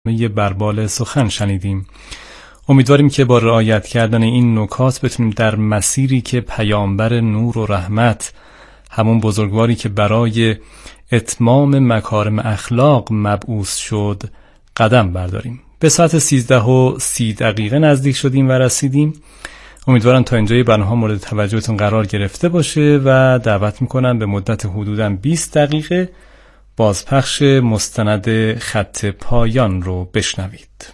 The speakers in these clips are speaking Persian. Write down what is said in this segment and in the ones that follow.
یه بربال سخن شنیدیم. امیدواریم که با رعایت کردن این نکات بتونیم در مسیری که پیامبر نور و رحمت، همون بزرگواری که برای اتمام مکارم اخلاق مبعوث شد، قدم برداریم. به ساعت 13:30 نزدیک شدیم و رسیدیم. امیدوارم تا اینجای برنامه مورد توجهتون قرار گرفته باشه و دعوت میکنم به مدت حدوداً 20 دقیقه بازپخش مستند خط پایان رو بشنوید.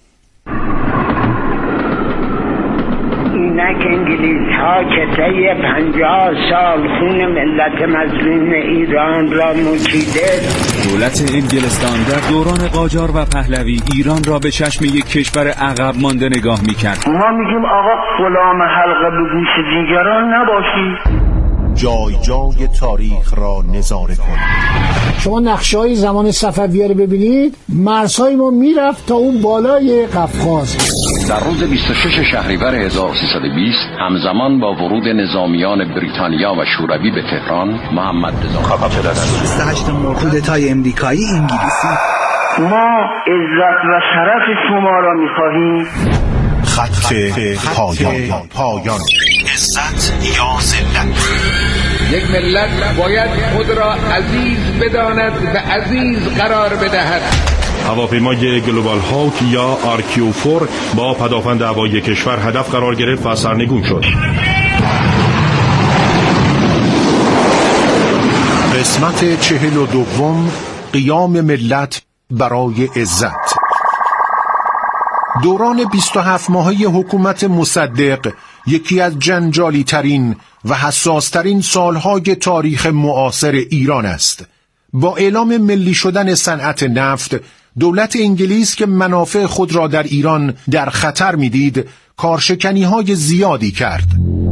اینک انگلیس ها که طی 50 سال خون ملت مظلوم ایران را نوشیده، دولت انگلستان در دوران قاجار و پهلوی ایران را به چشم یک کشور عقب مانده نگاه میکرد. ما میگیم آقا غلام حلقه به گوش دیگران نباشی. جای جای تاریخ را نظاره کنید. شما نقشه‌های زمان صفویه رو ببینید، مرزهای ما میرفت تا اون بالای قفقاز. در روز 26 شهریور 1320 همزمان با ورود نظامیان بریتانیا و شوروی به تهران، محمد رضا خاتمی 28 کودتای امریکایی انگلیسی. ما عزت و شرف شما را می‌خواهیم. خط پایان. عزت یا ذلت. یک ملت باید خود را عزیز بداند و عزیز قرار بدهد. هواپیمای گلوبال هاوک یا آرکیو-4 با پدافند هوایی کشور هدف قرار گرفت و سرنگون شد. قسمت 42، قیام ملت برای عزت. دوران 27 ماهه حکومت مصدق یکی از جنجالی ترین و حساس ترین سالهای تاریخ معاصر ایران است. با اعلام ملی شدن صنعت نفت، دولت انگلیس که منافع خود را در ایران در خطر می‌دید، کارشکنی‌های زیادی کرد.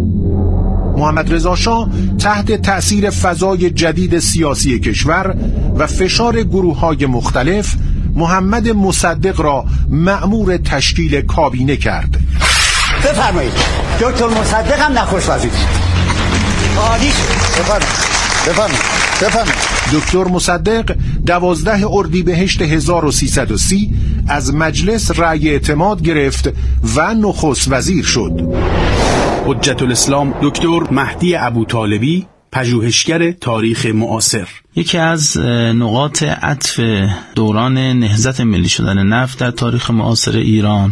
محمد رضا شاه تحت تأثیر فضای جدید سیاسی کشور و فشار گروه‌های مختلف، محمد مصدق را مأمور تشکیل کابینه کرد. بفرمایید دکتر مصدق هم نخوش وزیر. عالی شد. بفرمایید. دکتر مصدق 12 اردیبهشت 1330 از مجلس رأی اعتماد گرفت و نخست وزیر شد. حجت الاسلام دکتر مهدی ابوطالبی، پژوهشگر تاریخ معاصر. یکی از نقاط عطف دوران نهضت ملی شدن نفت در تاریخ معاصر ایران،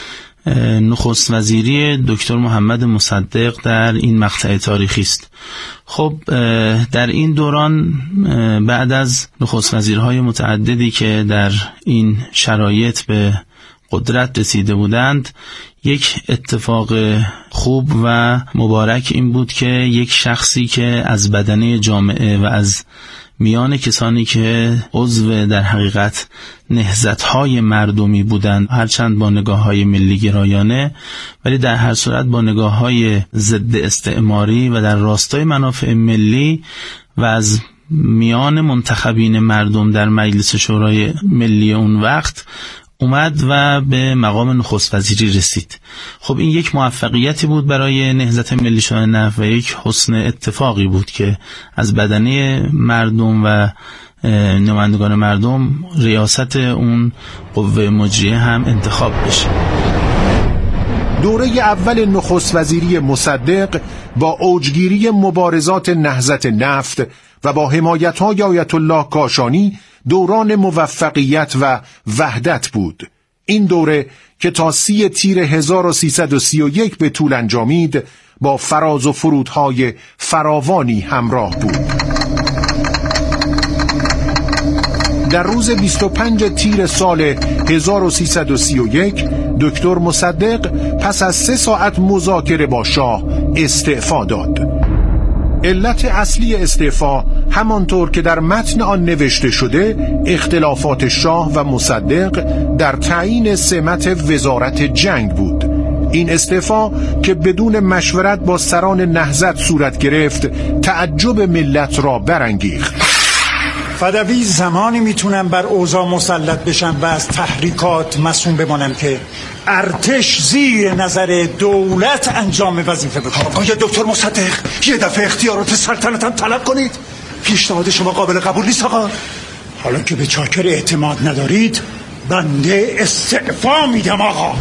نخست وزیری دکتر محمد مصدق در این مقطع تاریخی است. خب در این دوران بعد از نخست وزیرهای متعددی که در این شرایط به قدرت رسیده بودند، یک اتفاق خوب و مبارک این بود که یک شخصی که از بدنه جامعه و از میان کسانی که عضو در حقیقت نهضت‌های مردمی بودند، هرچند با نگاه‌های ملی گرایانه ولی در هر صورت با نگاه‌های ضد استعماری و در راستای منافع ملی و از میان منتخبین مردم در مجلس شورای ملی اون وقت اومد و به مقام نخست وزیری رسید. خب این یک موفقیتی بود برای نهضت ملی شدن نفت و یک حسن اتفاقی بود که از بدنه مردم و نمایندگان مردم ریاست اون قوه مجریه هم انتخاب بشه. دوره اول نخست وزیری مصدق با اوجگیری مبارزات نهضت نفت و با حمایت‌های آیت الله کاشانی دوران موفقیت و وحدت بود. این دوره که تا 30 تیر 1331 به طول انجامید، با فراز و فرودهای فراوانی همراه بود. در روز 25 تیر سال 1331 دکتر مصدق پس از 3 ساعت مذاکره با شاه استعفا داد. علت اصلی استعفا همانطور که در متن آن نوشته شده، اختلافات شاه و مصدق در تعیین سمت وزارت جنگ بود. این استعفا که بدون مشورت با سران نهضت صورت گرفت، تعجب ملت را برانگیخت. فدوی زمانی میتونم بر اوضاع مسلط بشم و از تحریکات مسئول بمانم که ارتش زیر نظر دولت انجام وظیفه بکنه. آقای دکتر مصدق، یه دفعه اختیارات سلطنتم طلب کنید. پیشنهاد شما قابل قبول نیست آقا. حالا که به چاکر اعتماد ندارید، بنده استعفا میدم آقا.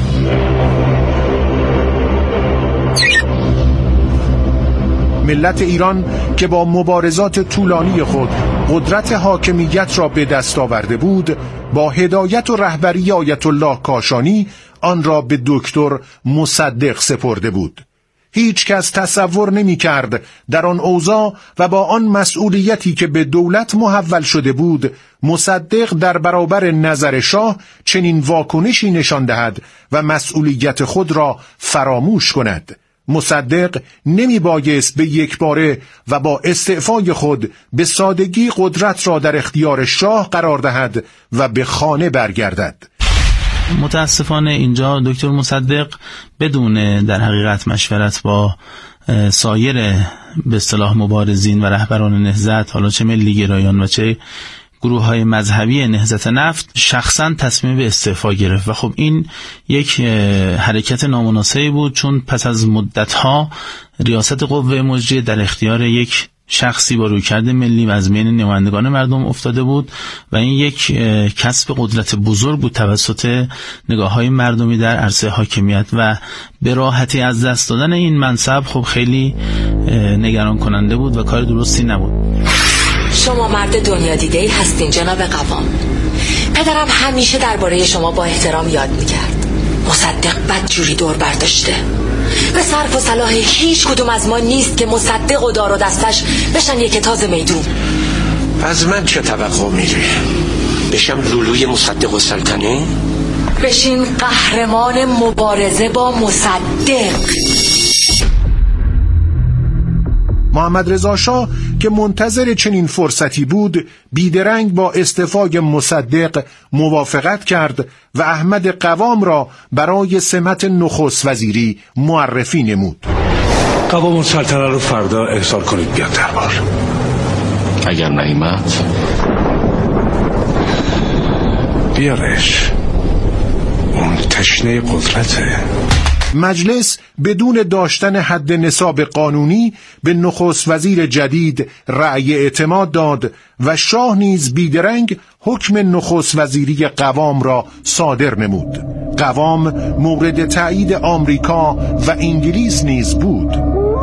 ملت ایران که با مبارزات طولانی خود قدرت حاکمیت را به دست آورده بود، با هدایت و رهبری آیت الله کاشانی آن را به دکتر مصدق سپرده بود. هیچ کس تصور نمی کرد در آن اوضاع و با آن مسئولیتی که به دولت محول شده بود، مصدق در برابر نظر شاه چنین واکنشی نشان دهد و مسئولیت خود را فراموش کند. مصدق نمی بایست به یک باره و با استعفای خود به سادگی قدرت را در اختیار شاه قرار دهد و به خانه برگردد. متاسفانه اینجا دکتر مصدق بدون در حقیقت مشورت با سایر به اصطلاح مبارزین و رهبران نهضت، حالا چه ملی گرایان و چه گروه های مذهبی نهضت نفت، شخصا تصمیم به استعفا گرفت و خب این یک حرکت نامناسبی بود، چون پس از مدت‌ها ریاست قوه مجریه در اختیار یک شخصی با رویکرد ملی و از بین نمایندگان مردم افتاده بود و این یک کسب قدرت بزرگ بود توسط نگاه‌های مردمی در عرصه حاکمیت و به راحتی از دست دادن این منصب خب خیلی نگران کننده بود و کار درستی نبود. شما مرد دنیا دیده‌ای هستین جناب قوام. پدرم همیشه درباره شما با احترام یاد می‌کرد. مصدق بدجوری دور برداشته. به صرف و صلاح هیچ کدوم از ما نیست که مصدق و دار و دستش بشن یک تاز میدون. از من چه توقع میری؟ بشم لولوی مصدق و سلطنه؟ بشین قهرمان مبارزه با مصدق. محمد رضا شاه که منتظر چنین فرصتی بود، بیدرنگ با استعفای مصدق موافقت کرد و احمد قوام را برای سمت نخست وزیری معرفی نمود. قوام السلطنه رو فردا ارسال کنید بیاد دربار. اگر نعیمت بیارش، اون تشنه قدرته. مجلس بدون داشتن حد نصاب قانونی به نخست وزیر جدید رأی اعتماد داد و شاه نیز بیدرنگ حکم نخست وزیری قوام را صادر نمود. قوام مورد تایید آمریکا و انگلیس نیز بود.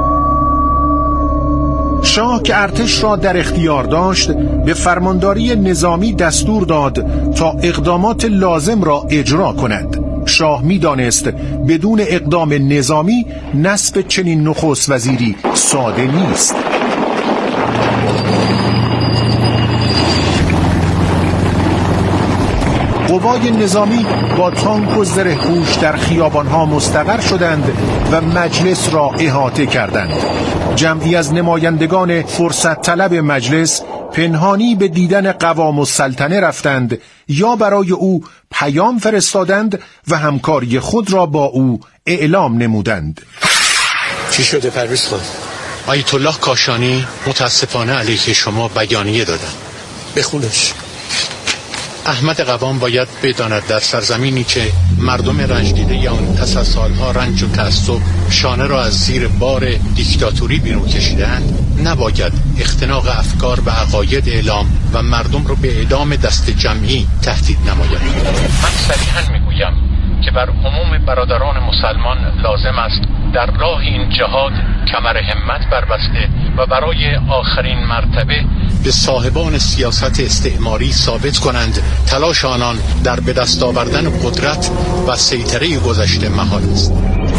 شاه که ارتش را در اختیار داشت، به فرمانداری نظامی دستور داد تا اقدامات لازم را اجرا کند. شاه می‌دانست بدون اقدام نظامی نصب چنین نخست وزیری ساده نیست. قوای نظامی با تانک و زره‌پوش در خیابان‌ها مستقر شدند و مجلس را احاطه کردند. جمعی از نمایندگان فرصت طلب مجلس پنهانی به دیدن قوام السلطنه رفتند یا برای او پیام فرستادند و همکاری خود را با او اعلام نمودند. چی شده پرویز خان؟ آیت الله کاشانی متاسفانه علیه شما بیانیه دادن. بخونش. احمد قوام باید بداند در سرزمینی که مردم رنج دیده آن پس از سالها رنج و تعصب شانه را از زیر بار دیکتاتوری بیرون کشیدند، نباید اختناق افکار و عقاید اعلام و مردم را به اعدام دست جمعی تهدید نماید. من صریحاً میگویم که بر عموم برادران مسلمان لازم است در راه این جهاد کمر همت بربسته و برای آخرین مرتبه به صاحبان سیاست استعماری ثابت کنند تلاش آنان در به دست آوردن قدرت و سیطره گذشته محال است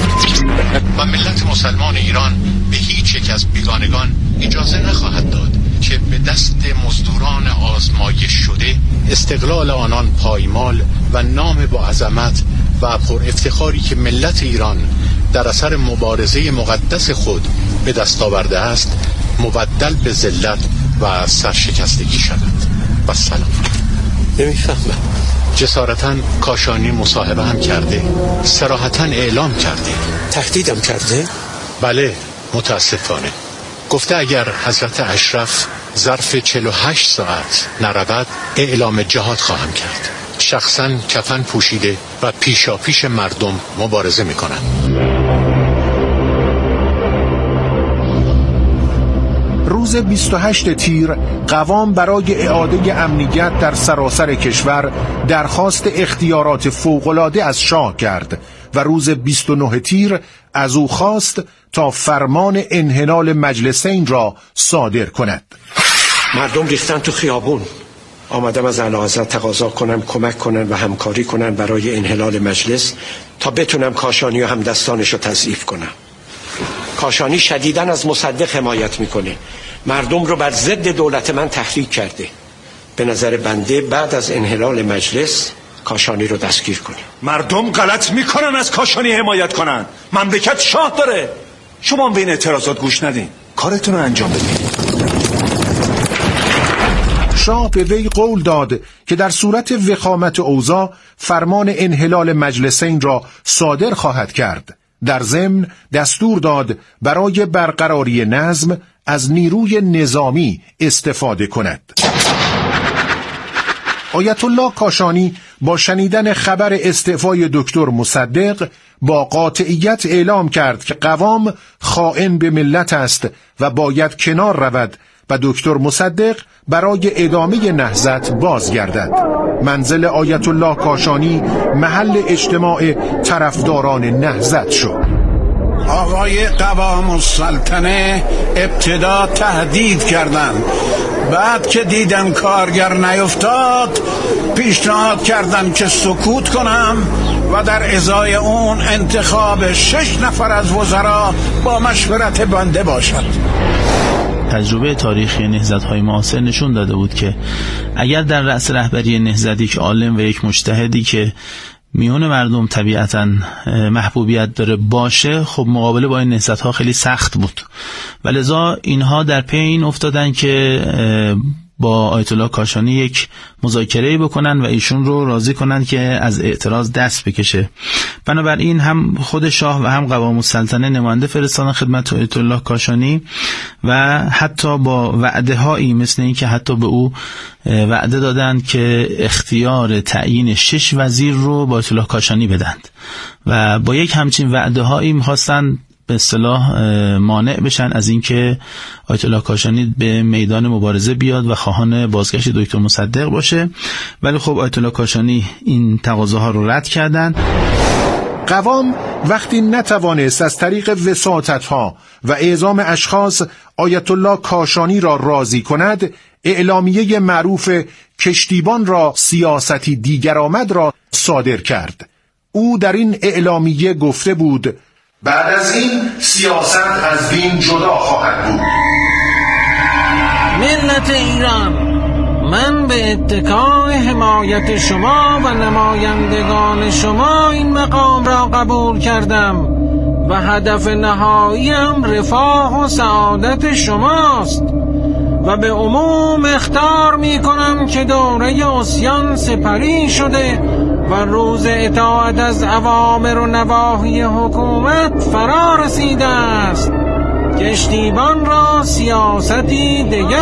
و ملت مسلمان ایران به هیچ یک از بیگانگان اجازه نخواهد داد که به دست مزدوران آزمایش شده استقلال آنان پایمال و نام با عظمت و پر افتخاری که ملت ایران در اثر مبارزه مقدس خود به دست آورده است مبدل به ذلت و سرشکستگی شود. و سلام. نمیفهمم. جسارتاً کاشانی مصاحبه هم کرده، صراحتاً اعلام کرده. تهدیدم کرده؟ بله، متاسفانه. گفته اگر حضرت اشرف ظرف 48 ساعت نرود اعلام جهاد خواهم کرد. شخصاً کفن پوشیده و پیشاپیش مردم مبارزه میکنم. روز 28 تیر قوام برای اعاده امنیت در سراسر کشور درخواست اختیارات فوق‌العاده از شاه کرد و روز 29 تیر از او خواست تا فرمان انحلال مجلسین را صادر کند. مردم ریختن تو خیابون. آمدم از اعلیحضرت تقاضا کنم کمک کنن و همکاری کنن برای انحلال مجلس تا بتونم کاشانی و همدستانش رو تضعیف کنم. کاشانی شدیداً از مصدق حمایت میکنه، مردم رو بر ضد دولت من تحریک کرده. به نظر بنده بعد از انحلال مجلس کاشانی رو دستگیر کنه. مردم غلط میکنن از کاشانی حمایت کنن. مملکت شاه داره. شما به این اعتراضات گوش ندین، کارتون رو انجام بدین. شاه به وی قول داد که در صورت وخامت اوضاع فرمان انحلال مجلسین را صادر خواهد کرد. در ضمن دستور داد برای برقراری نظم از نیروی نظامی استفاده کند. آیت الله کاشانی با شنیدن خبر استعفای دکتر مصدق با قاطعیت اعلام کرد که قوام خائن به ملت است و باید کنار رود و دکتر مصدق برای ادامه نهضت بازگردد. منزل آیت الله کاشانی محل اجتماع طرفداران نهضت شد. آقای قوام السلطنه ابتدا تهدید کردند، بعد که دیدن کارگر نیفتاد پیشنهاد کردن که سکوت کنم و در ازای اون انتخاب 6 نفر از وزرا با مشورت بنده باشد. تجربه تاریخی نهضت‌های معاصر نشون داده بود که اگر در رأس رهبری نهضت یک عالم و یک مجتهدی که میون مردم طبیعتاً محبوبیت داره باشه، خب مقابله با این نهضت‌ها خیلی سخت بود و لذا اینها در پی این افتادن که با آیت الله کاشانی یک مذاکره‌ای بکنن و ایشون رو راضی کنن که از اعتراض دست بکشه. بنابراین هم خود شاه و هم قوام السلطنه نماینده فرستادن خدمت آیت الله کاشانی و حتی با وعده‌هایی مثل این که حتی به او وعده دادند که اختیار تعیین 6 وزیر رو با آیت الله کاشانی بدند و با یک همچین وعده‌هایی می‌خواستن به اصطلاح مانع بشن از اینکه آیت الله کاشانی به میدان مبارزه بیاد و خواهان بازگشت دکتر مصدق باشه. ولی خب آیت الله کاشانی این تقاضاها رو رد کردن. قوام وقتی نتوانست از طریق وساطت‌ها و اعزام اشخاص آیت الله کاشانی را راضی کند، اعلامیه معروف کشتیبان را سیاستی دیگر آمد را صادر کرد. او در این اعلامیه گفته بود: بعد از این سیاست از دین جدا خواهد بود. ملت ایران، من به اتکای حمایت شما و نمایندگان شما این مقام را قبول کردم و هدف نهاییم رفاه و سعادت شماست و به عموم اخطار می کنم که دوره عصیان سپری شده و روز اطاعت از اوامر و نواهی حکومت فرا رسیده است. کشتیبان را سیاستی دگر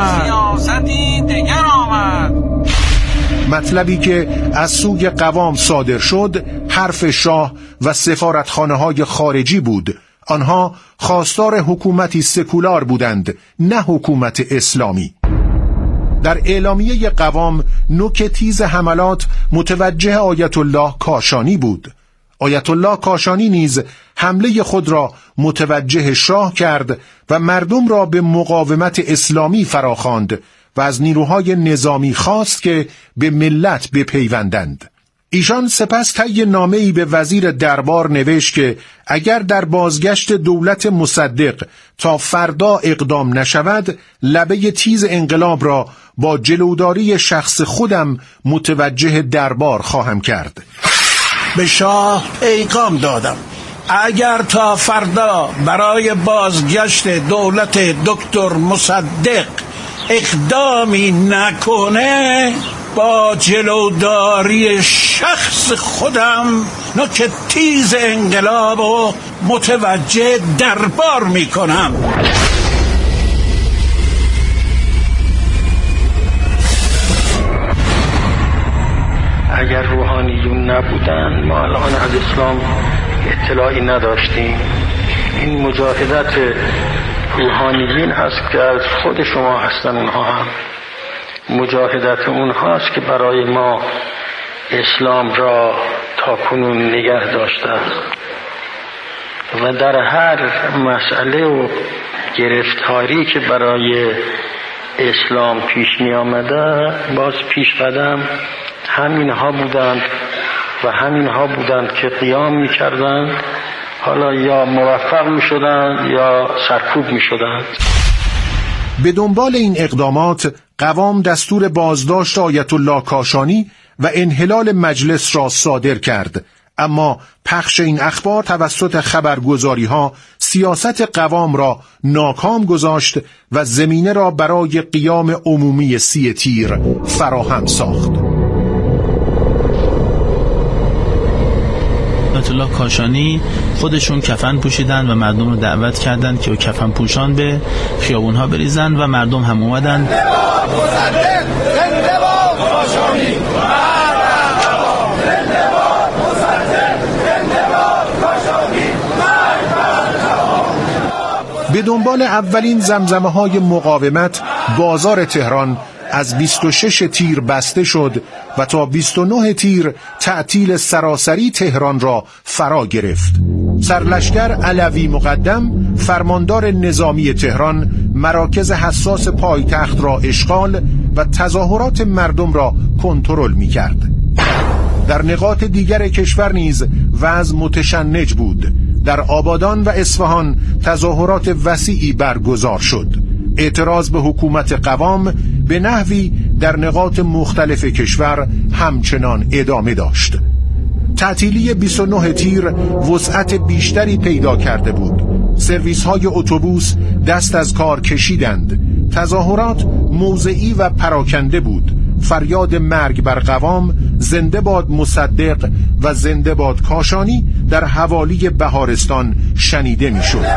آمد. مطلبی که از سوی قوام صادر شد حرف شاه و سفارتخانه‌های خارجی بود. آنها خواستار حکومتی سکولار بودند، نه حکومت اسلامی. در اعلامیه قوام نوک تیز حملات متوجه آیت الله کاشانی بود. آیت الله کاشانی نیز حمله خود را متوجه شاه کرد و مردم را به مقاومت اسلامی فراخواند و از نیروهای نظامی خواست که به ملت بپیوندند. ایشان سپس طی نامه‌ای به وزیر دربار نوشت که اگر در بازگشت دولت مصدق تا فردا اقدام نشود، لبه تیز انقلاب را با جلوداری شخص خودم متوجه دربار خواهم کرد. به شاه پیغام دادم اگر تا فردا برای بازگشت دولت دکتر مصدق اقدامی نکنه، با جلوداری شخص خودم نوک تیز انقلاب و متوجه دربار میکنم. اگر روحانیون نبودن ما الان از اسلام اطلاعی نداشتیم. این مجاهدت روحانیین هست که از خود شما هستن. اونها هم مجاهدت اونهاست که برای ما اسلام را تا کنون نگه داشته و در هر مسئله و گرفتاری که برای اسلام پیش می آمده باز پیش قدم همینها بودند و همینها بودند که قیام می کردند، حالا یا موفق می شدند یا سرکوب می شدند. به دنبال این اقدامات قوام دستور بازداشت آیت الله کاشانی و انحلال مجلس را صادر کرد، اما پخش این اخبار توسط خبرگزاری ها سیاست قوام را ناکام گذاشت و زمینه را برای قیام عمومی 30 تیر فراهم ساخت. آیت الله کاشانی خودشون کفن پوشیدن و مردم رو دعوت کردند که با کفن پوشان به خیابونها بریزن و مردم هم اومدن. به دنبال اولین زمزمه های مقاومت بازار تهران از 26 تیر بسته شد و تا 29 تیر تعطیل سراسری تهران را فرا گرفت. سرلشکر علوی مقدم فرماندار نظامی تهران مراکز حساس پایتخت را اشغال و تظاهرات مردم را کنترل می‌کرد. در نقاط دیگر کشور نیز وضع متشنج بود. در آبادان و اصفهان تظاهرات وسیعی برگزار شد. اعتراض به حکومت قوام به نحوی در نقاط مختلف کشور همچنان ادامه داشت. تعطیلی 29 تیر وسعت بیشتری پیدا کرده بود. سرویس های اتوبوس دست از کار کشیدند. تظاهرات موضعی و پراکنده بود. فریاد مرگ بر قوام، زنده باد مصدق و زنده باد کاشانی در حوالی بهارستان شنیده می شد.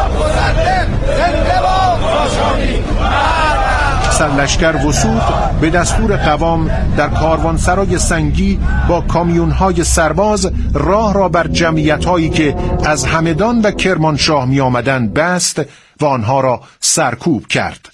سرلشکر وثوق به دستور قوام در کاروانسرای سنگی با کامیون‌های سرباز راه را بر جمعیت‌هایی که از همدان و کرمانشاه می آمدند بست و آنها را سرکوب کرد.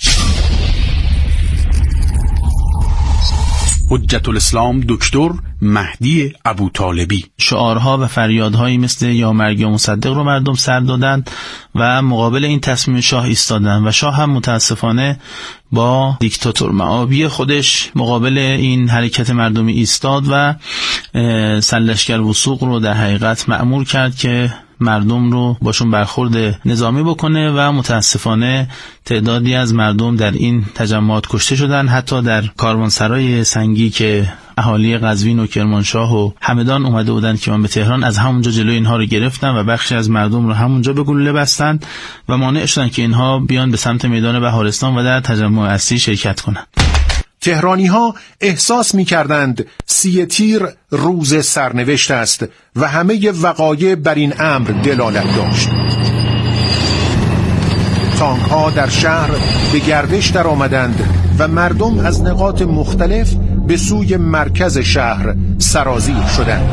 حجت الاسلام دکتر مهدی ابوطالبی شعارها و فریادهایی مثل یا مرگ یا مصدق رو مردم سر دادند و مقابل این تصمیم شاه ایستادند و شاه هم متاسفانه با دیکتاتور معابی خودش مقابل این حرکت مردمی ایستاد و سرلشکر وثوق رو در حقیقت مأمور کرد که مردم رو باشون برخورد نظامی بکنه و متاسفانه تعدادی از مردم در این تجمعات کشته شدن. حتی در کاروانسرای سنگی که اهالی قزوین و کرمانشاه و همدان اومده بودند که من به تهران، از همونجا جلوی اینها رو گرفتن و بخشی از مردم رو همونجا به گلوله بستند و مانع شدن که اینها بیان به سمت میدان بهارستان و در تجمع اصلی شرکت کنند. تهرانی ها احساس می کردند 30 تیر روز سرنوشت است و همه وقایع بر این امر دلالت داشت. تانک ها در شهر به گردش در آمدند و مردم از نقاط مختلف به سوی مرکز شهر سرازیر شدند.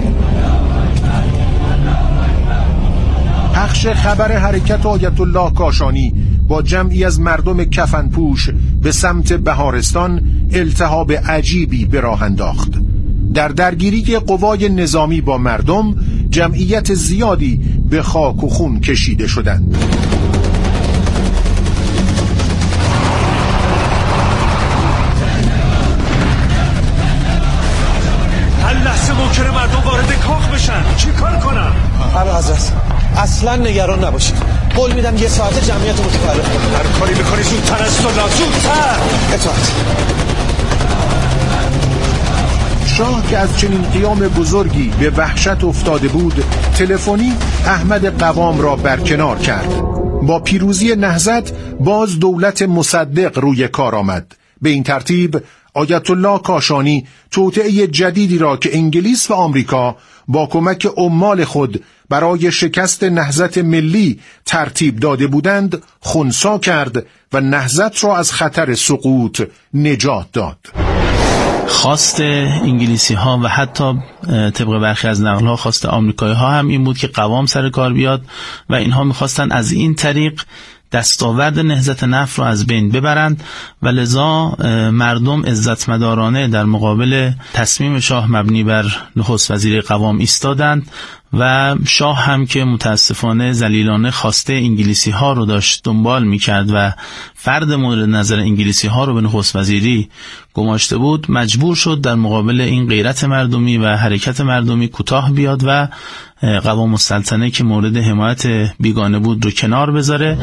پخش خبر حرکت آیت الله کاشانی با جمعی از مردم کفنپوش به سمت بهارستان التهاب عجیبی به راه انداخت. در درگیری قوای نظامی با مردم جمعیت زیادی به خاک و خون کشیده شدند. هر لحظه ممکنه مردم وارد کاخ بشن. چی کار کنم؟ اعلیحضرت اصلا نگران نباشید. قول میدم یه ساعت جمعیت رو متفرق کنم. هر کاری بکنی زودتر از صلح، زودتر. اطاعت. شاه که از چنین قیام بزرگی به وحشت افتاده بود، تلفنی احمد قوام را برکنار کرد. با پیروزی نهضت باز دولت مصدق روی کار آمد. به این ترتیب آیت الله کاشانی توطئه جدیدی را که انگلیس و آمریکا با کمک عمال خود برای شکست نهضت ملی ترتیب داده بودند خنثی کرد و نهضت را از خطر سقوط نجات داد. خواست انگلیسی ها و حتی طبق برخی از نقل ها خواست آمریکایی ها هم این بود که قوام سر کار بیاد و اینها میخواستن از این طریق دستاورد نهضت نفت رو از بین ببرند و لذا مردم عزتمدارانه در مقابل تصمیم شاه مبنی بر نخست وزیر قوام ایستادند و شاه هم که متاسفانه ذلیلانه خواسته انگلیسی ها رو داشت دنبال میکرد و فرد مورد نظر انگلیسی ها رو به نخست وزیری گماشته بود، مجبور شد در مقابل این غیرت مردمی و حرکت مردمی کوتاه بیاد و قوام السلطنه که مورد حمایت بیگانه بود رو کنار بذاره.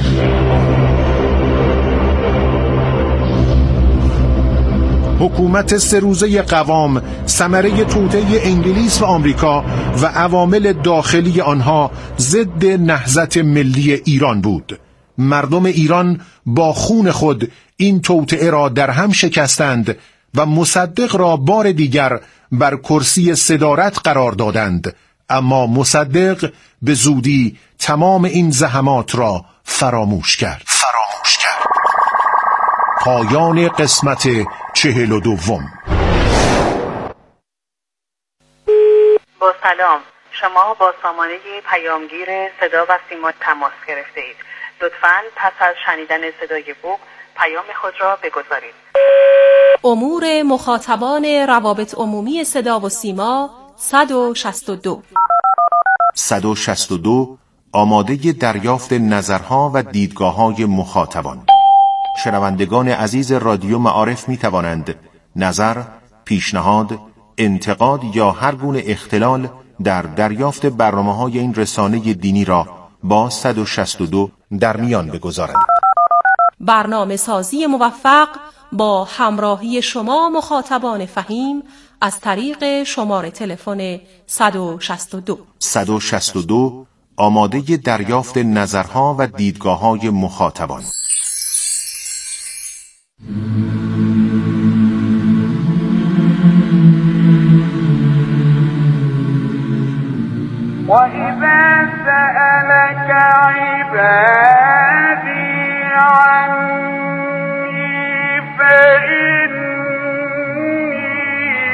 حکومت 3 روزه قوام ثمره توطئه انگلیس و آمریکا و عوامل داخلی آنها ضد نهضت ملی ایران بود. مردم ایران با خون خود این توطئه را در هم شکستند و مصدق را بار دیگر بر کرسی صدارت قرار دادند، اما مصدق به زودی تمام این زحمات را فراموش کرد. پایان قسمت 42. با سلام، شما با سامانه پیامگیر صدا و سیما تماس گرفته اید. لطفاً پس از شنیدن صدای بوق پیام خود را بگذارید. امور مخاطبان روابط عمومی صدا و سیما 162 آماده دریافت نظرها و دیدگاه‌های مخاطبان. شنوندگان عزیز رادیو معارف می توانند نظر، پیشنهاد، انتقاد یا هر گونه اختلال در دریافت برنامه‌های این رسانه دینی را با 162 در میان بگذارند. برنامه سازی موفق با همراهی شما مخاطبان فهیم از طریق شماره تلفن 162 آماده دریافت نظرها و دیدگاه‌های مخاطبان. وَإِذَا سَأَلَكَ عِبَادِي عَنِّي فَإِنِّي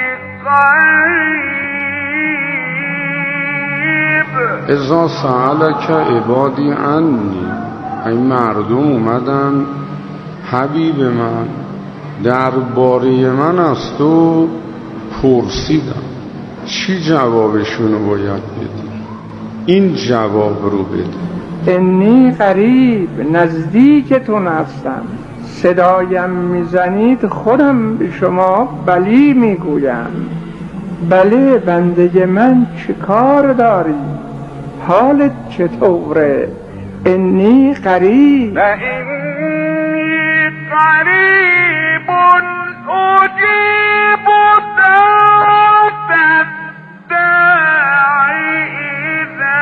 قَرِيبٌ. اذا سألك عبادی عنی، این مردم اومدن حبیب من درباره من از تو پرسیدن، چی جوابشونو باید بدی؟ این جواب رو بده: انی قریب، نزدیکتون هستم، صدایم میزنید خودم به شما بلی میگویم. بله بنده من، چه کار داری؟ حالت چطوره؟ انی قریب. قریب اجیب دعوت الداعی اذا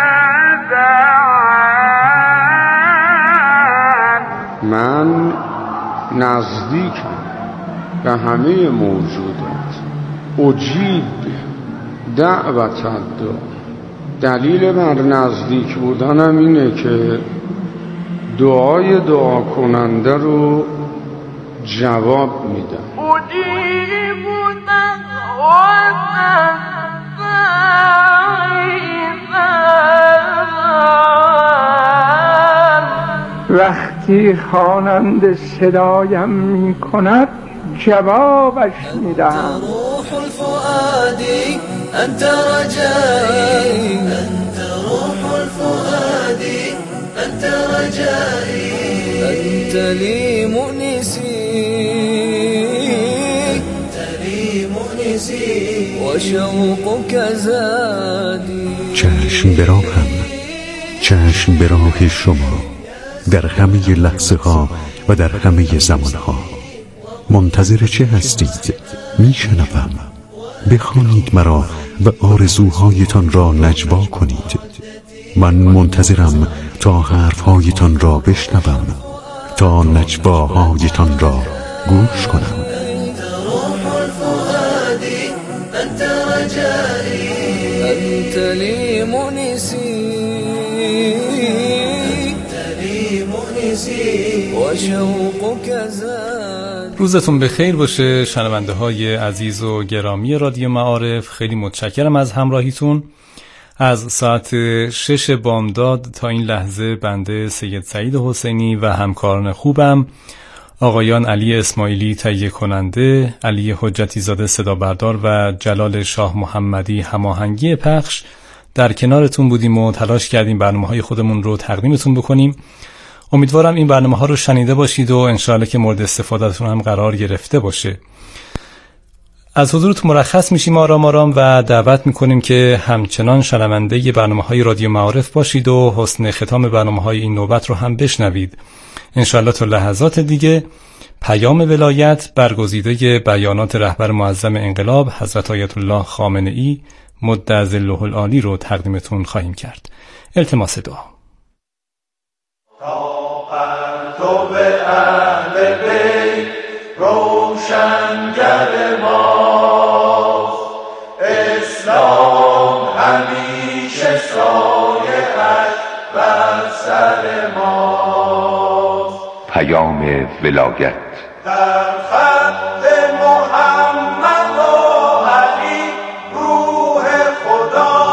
دعان. من نزدیکم به همه موجودات. اجیب دعوت الداعی، دلیل بر نزدیک بودنم اینه که دعای دعا کننده رو جواب میدم. اجیب دعوت وقتی خواننده صدایم می کند جوابش می دهم. روح الفؤادی انت رجایی، انت روح الفؤادی انت رجایی، انت لی مؤنسی، انت لی مؤنسی و شوقك زادی. چشم به راهم، چشم به راه شما در همه لحظه ها و در همه زمان ها. منتظر چه هستید؟ میشنوم. بخوانید مرا و آرزوهایتان را نجوا کنید. من منتظرم تا حرفهایتان را بشنوم، تا نجواهایتان را گوش کنم. انت روح الفؤادی انت رجایی، انت لی مؤنسی، انت لی مؤنسی و شوقك زاد. روزتون بخیر باشه شنونده های عزیز و گرامی رادیو معارف. خیلی متشکرم از همراهیتون. از ساعت 6 بامداد تا این لحظه بنده سید سعید حسینی و همکاران خوبم آقایان علی اسماعیلی تهیه کننده، علی حجتی زاده صدا بردار و جلال شاه محمدی هماهنگی پخش در کنارتون بودیم و تلاش کردیم برنامه‌های خودمون رو تقدیمتون بکنیم. امیدوارم این برنامه‌ها رو شنیده باشید و انشاءالله که مورد استفادهتون هم قرار گرفته باشه. از حضورتون مرخص میشیم آرام آرام و دعوت میکنیم که همچنان شنونده برنامه‌های رادیو معارف باشید و حسن ختام برنامه‌های این نوبت رو هم بشنوید. انشاءالله تا لحظات دیگه پیام ولایت برگزیده بیانات رهبر معظم انقلاب حضرت آیت الله خامنه‌ای مد ظله العالی رو تقدیمتون خواهیم کرد. التماس دعا. تو به اهل بیت روشنگر ما، اسلام همیشه سایه‌اش بر سر ما. پیام ولایت در خط محمد و علی روح خدا،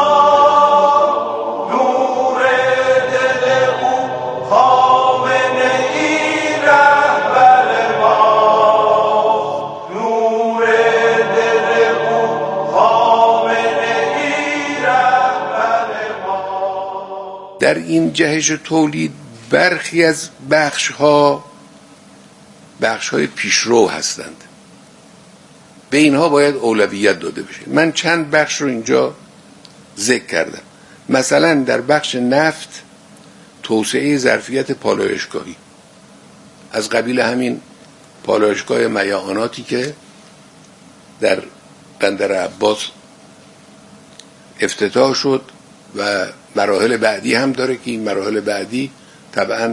نور دل او خامنه ای رهبر ما، نور دل او خامنه ای رهبر ما. در این جهش تولید برخی از بخش‌های پیشرو هستند، به اینها باید اولویت داده بشه. من چند بخش رو اینجا ذکر کردم. مثلا در بخش نفت توسعه ظرفیت پالایشگاهی از قبیل همین پالایشگاه میعاناتی که در بندر عباس افتتاح شد و مراحل بعدی هم داره که این مراحل بعدی طبعا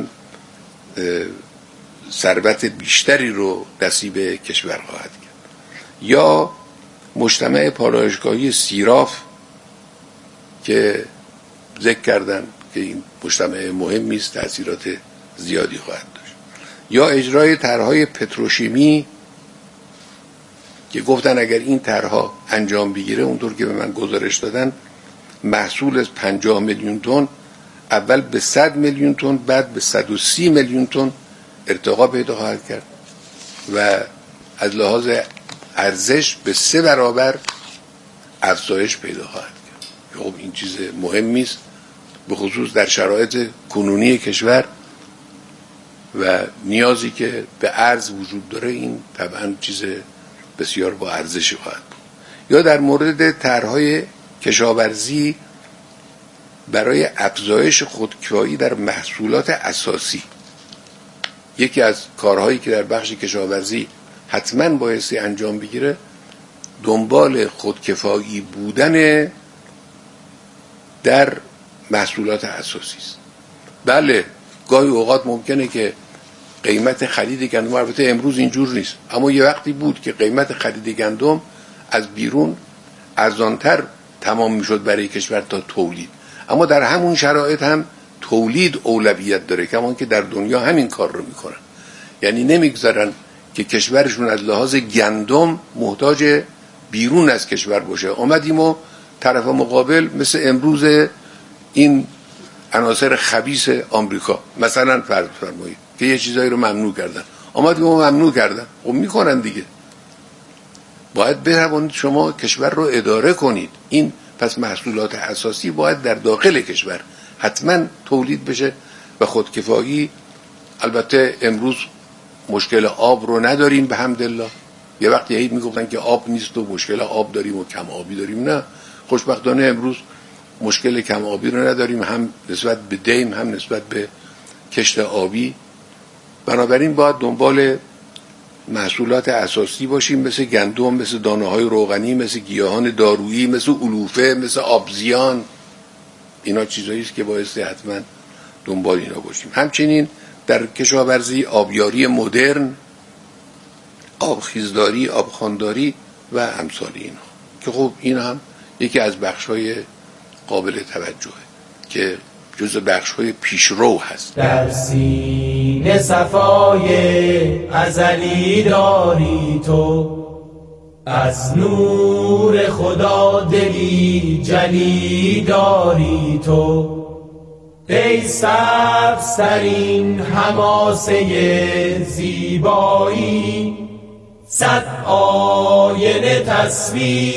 ثروت بیشتری رو نصیب کشور خواهد کرد. یا مجتمع پالایشگاهی سیراف که ذکر کردن که این مجتمع مهمی است، تأثیرات زیادی خواهد داشت. یا اجرای طرح‌های پتروشیمی که گفتن اگر این طرح‌ها انجام بگیره اونطور که به من گزارش دادن محصول از 50 میلیون تن اول به 100 میلیون تن بعد به 130 میلیون تن ارتقا پیدا خواهد کرد و از لحاظ ارزش به 3 برابر افزایش پیدا خواهد کرد. خب این چیز مهمی است، به خصوص در شرایط کنونی کشور و نیازی که به ارز وجود داره. این طبعا چیز بسیار با ارزشی خواهد بود. یا در مورد طرح‌های کشاورزی برای افزایش خودکفایی در محصولات اساسی، یکی از کارهایی که در بخش کشاورزی حتما بایستی انجام بگیره دنبال خودکفایی بودن در محصولات اساسی است. بله گاهی اوقات ممکنه که قیمت خرید گندم، البته امروز اینجور نیست، اما یه وقتی بود که قیمت خرید گندم از بیرون ارزانتر تمام میشد برای کشور تا تولید، اما در همون شرایط هم تولید اولویت داره، کما که در دنیا همین کار رو میکنن. یعنی نمیگذارن که کشورشون از لحاظ گندم محتاج بیرون از کشور باشه. آمدیم و طرف مقابل مثل امروز این عناصر خبیث آمریکا مثلا فرض فرمایید که یه چیزایی رو ممنوع کردن، آمدیم و ممنوع کردن. خب میکنن دیگه، باید بتوانید شما کشور رو اداره کنید. این پس محصولات اساسی باید در داخل کشور حتما تولید بشه و خودکفایی. البته امروز مشکل آب رو نداریم به حمدالله. یه وقتی هیچ میگفتن که آب نیست و مشکل آب داریم و کم آبی داریم. نه، خوشبختانه امروز مشکل کم آبی رو نداریم، هم نسبت به دیم هم نسبت به کشت آبی. بنابراین باید دنبال محصولات اساسی باشیم، مثل گندم، مثل دانه‌های روغنی، مثل گیاهان دارویی، مثل علوفه، مثل آبزیان. اینا چیزایی است که باعث حتما دنبال اینا باشیم. همچنین در کشاورزی آبیاری مدرن، آبخیزداری، آبخوانداری و امثال اینا که خب این هم یکی از بخش‌های قابل توجهه که جزء بخش‌های پیشرو هست. در سینه صفای ازلی داری تو، از نور خدا دلی جلی داری تو، ای سبزترین حماسه زیبایی، صد آینه تصویر